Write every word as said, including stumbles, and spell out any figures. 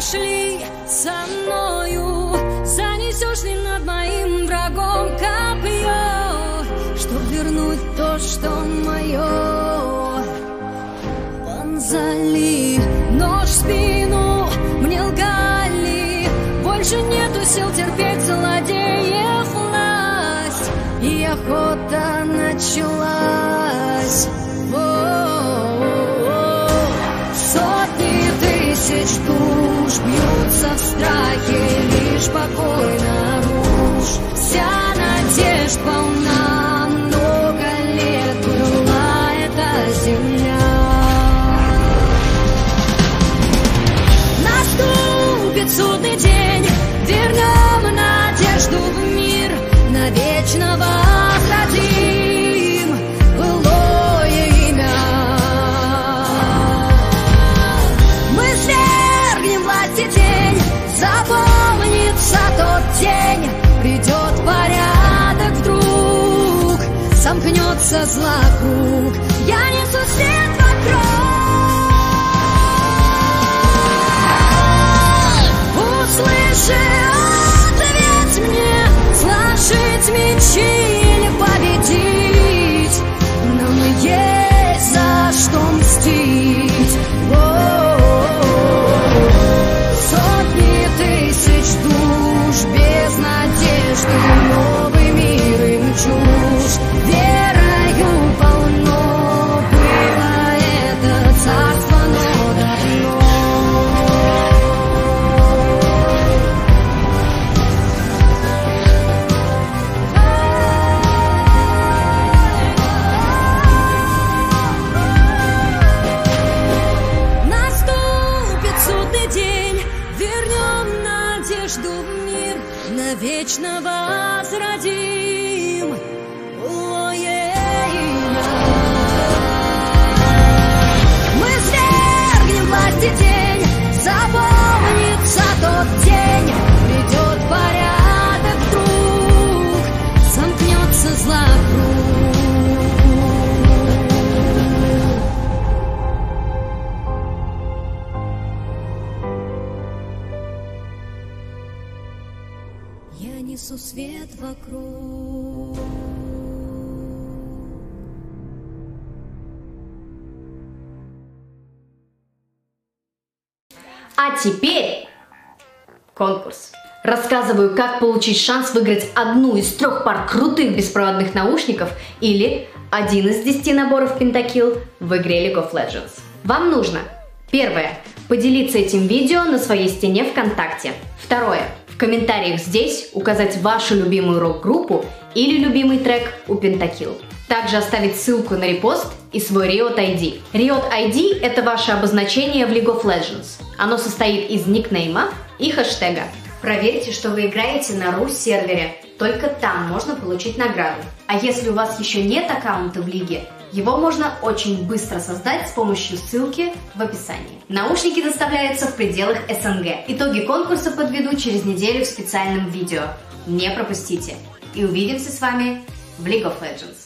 пойдешь ли со мною, занесешь ли над моим врагом копье, чтоб вернуть то, что мое. Вонзали нож в спину, мне лгали, больше нету сил терпеть злодеев власть, и охота началась. О-о-о-о. Сотни тысяч душ бьются в страхе, лишь покой наружу. Вся надежда полна, много лет была эта земля. Наступит судный день, вернем надежду в мир, навечно возродим былое имя. Мы свергнем власть и тень, запомнится тот день, придет порядок вдруг, сомкнется зла круг. Я несу свет вокруг. Услыши, ответь мне, сложить мечи или победить, нам есть за что мстить. О-о-о-о. Сотни тысяч душ без надежды, новый мир им чушь. Верою полно было это царство, но давно. Навечно возродим былое имя. Мы свергнем власть и тень, запомнится тот день, придет порядок вдруг, сомкнется зла круг. Я несу свет вокруг. А теперь конкурс. Рассказываю, как получить шанс выиграть одну из трех пар крутых беспроводных наушников или один из десяти наборов Pentakill в игре League of Legends. Вам нужно: первое, поделиться этим видео на своей стене ВКонтакте. Второе, в комментариях здесь указать вашу любимую рок-группу или любимый трек у Pentakill. Также оставить ссылку на репост и свой Riot ай ди. Riot ай ди – это ваше обозначение в League of Legends. Оно состоит из никнейма и хэштега. Проверьте, что вы играете на ру-сервере. Только там можно получить награду. А если у вас еще нет аккаунта в лиге, его можно очень быстро создать с помощью ссылки в описании. Наушники доставляются в пределах эс эн гэ. Итоги конкурса подведу через неделю в специальном видео. Не пропустите. И увидимся с вами в League of Legends.